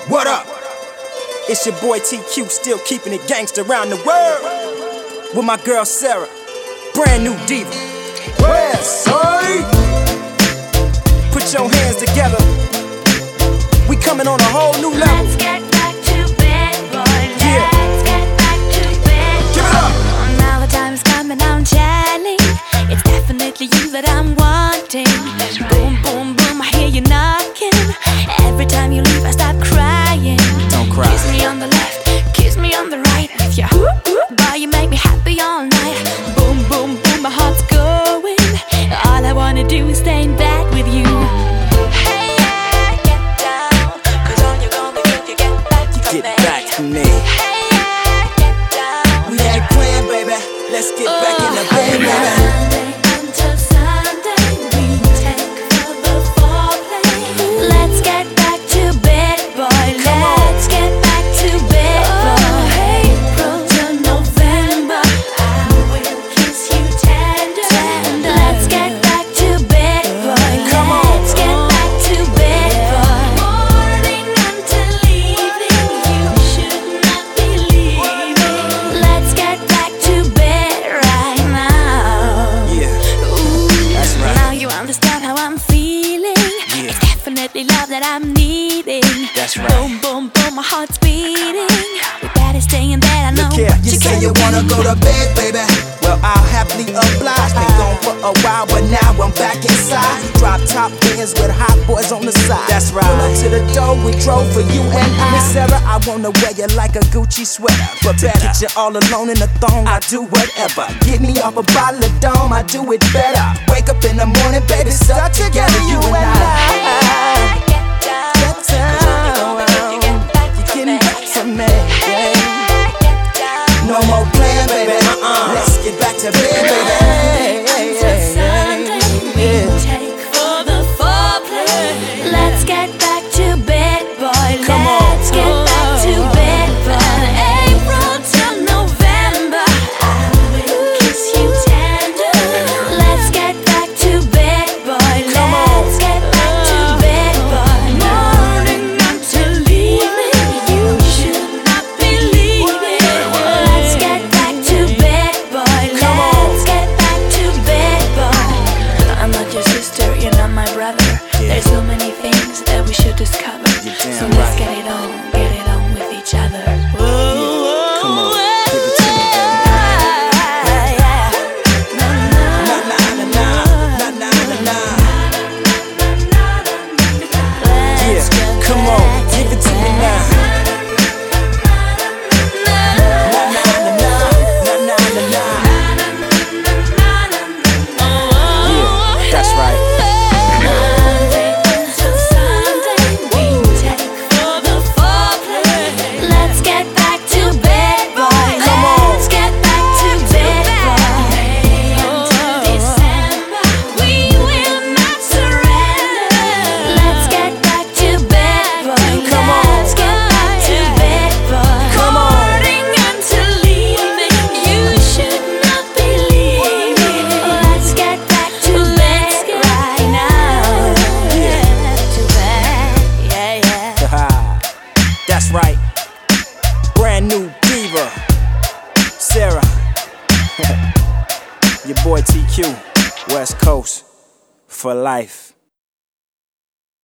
What up? It's your boy TQ, still keeping it gangsta around the world. With my girl Sarah, brand new diva. West Side. Put your hands together. We coming on a whole new level. Let's get back to bed, boy. Yeah. Let's get back to bed. Give it up. Now the time is coming, I'm jelly. It's definitely you that I'm wanting. Boom, boom, boom, I hear you knocking. Every time you leave, I stop crying. Don't cry. Kiss me on the left, kiss me on the right. With your boy, you make me happy all night. Boom, boom, boom, my heart's going. All I wanna do is stay in bed with you. Hey, yeah, get down. 'Cause all you're gonna do, you get back from Get me. back to me. Hey, yeah, get down. We ain't playing, baby. Let's get back in the bed, baby. Monday until Sunday, we take for the foreplay. Let's get back to bed, boy. Let's get back to bed, boy. April till November, I will kiss you tender. Let's get back to bed, boy. Let's get back to bed, boy. Morning until evening, you should not be leaving. Let's get back to bed right now. Yeah, that's right. Now you understand how I'm feeling. Yeah. It's definitely love that I'm needing. That's right. Boom, boom, boom, my heart's beating. We better stay in bed, I know Look here, what you say can you wanna go to bed, baby. Well, I'll happily oblige. Been gone for a while, but now I'm back inside. Drop top bins with hot boys on the side. That's right. Pull up to the door, we drove for you and I. Miss Sarah, I wanna wear you like a Gucci sweater, but better get you all alone in the thong. I do whatever. Get me off a bottle of Dome, I do it better. Wake up in the morning, baby, start together, you and I. Get down. Get down. You get back You're to getting bed. back to me. Yeah. Get down. No more playing, baby. Let's get back to bed, baby. Until Sunday, we take for the foreplay. Let's get back to bed, boy. Come on. Let's get back to bed, boy. April till November, I will kiss you tender. Let's get back to bed, boy. Come on. Let's get back to bed, boy. Morning until evening, you should not be leaving. Let's get back to bed, boy. Let's get back to bed, boy. I'm not your sister, you're not my brother. There's so many things that we should discover. You're damn So let's right. get it on with each other. Come on, give it to me, baby. Na na na na na na na na. Yeah, come on, give it to me now. Na na na na na na na na. Yeah, that's right. Monday until Sunday, we take for the foreplay. Let's get back to bed, boy. Come on. Let's get back to bed, boy. Until December, we will not surrender. Let's get back to bed, boy. Come on. Let's get back to bed, boy. Come on. Morning until evening, you should not be leaving. Let's get back to bed right now. To bed, yeah, yeah. Haha, that's right. Brand new diva, Sarah. Your boy TQ, West Coast for life.